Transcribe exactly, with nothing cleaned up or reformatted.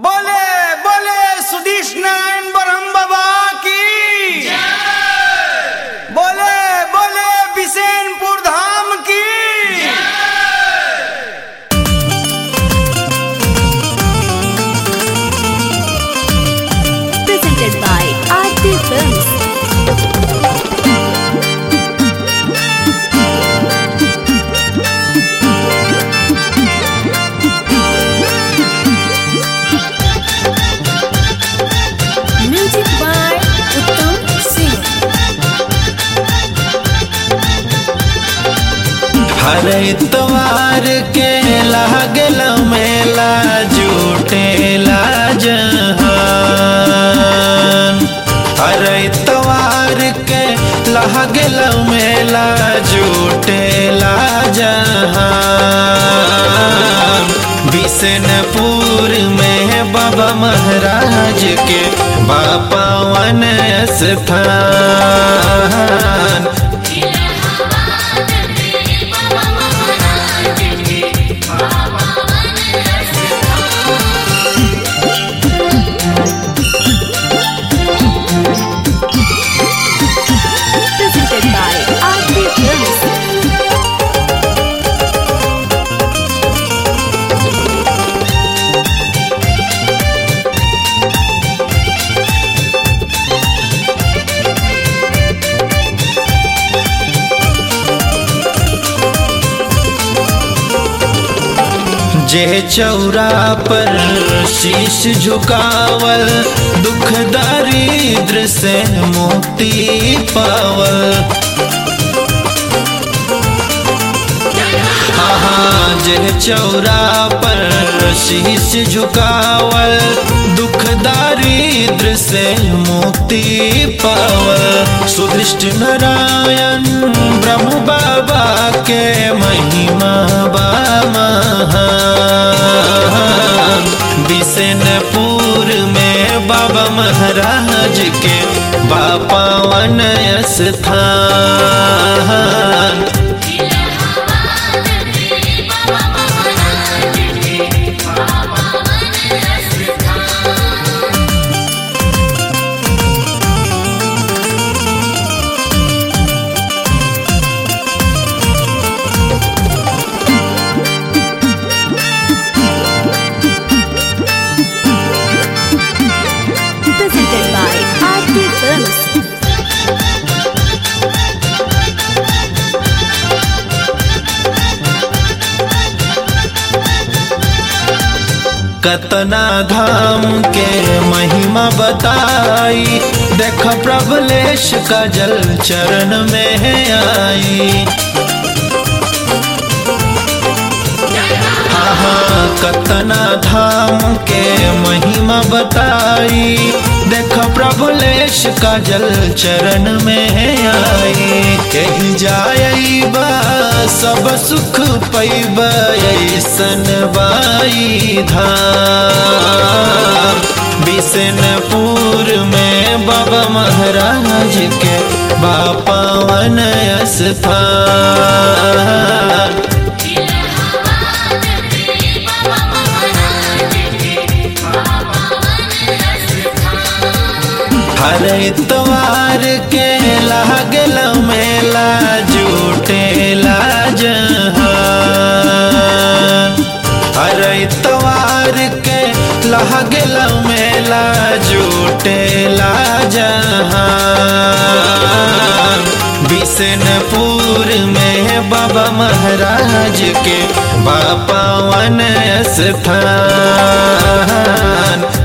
बोले बोले सुधीश नारायण ब्रह्म बाबा की बोले बोले बिसेनपुर धाम की presented by Aarti Films. Music by Uttam Singh. हर इतवार के लागल मेला जुटेला जहान। हर इतवार के लागल मेला जुटेला जहान। बिशनपुर में बाबा महाराज के बापावन स्थान। Presented by Aarti Films. जे चौरा पर शीश झुकावल दुख दारिद्र से मुक्ति पावल। हाँ जे चौरा पर शीश झुकावल दुख दारिद्र से मुक्ति पावल। सुदृष्ट नारायण ब्रह्म बाबा के महिमा बा महान। बिशनपुर में बाबा महाराज के बापावन स्थान। Presented by Aarti Films. कतना धाम के महिमा बताई, देख प्रभलेश का जल चरण में आई। हाँ कतना धाम के महिमा बताई, देख प्रभुलेश का जल चरण में आई। कहीं जाइबा सब सुख पैबा ऐसन बाई धाम। बिशनपुर में बाबा महाराज के बापावन स्थान। हर इतवार के लागल मेला जुटेला जहान। हर इतवार के लागल मेला जुटेला जहान। बिशनपुर में बाबा महाराज के बापावन स्थान।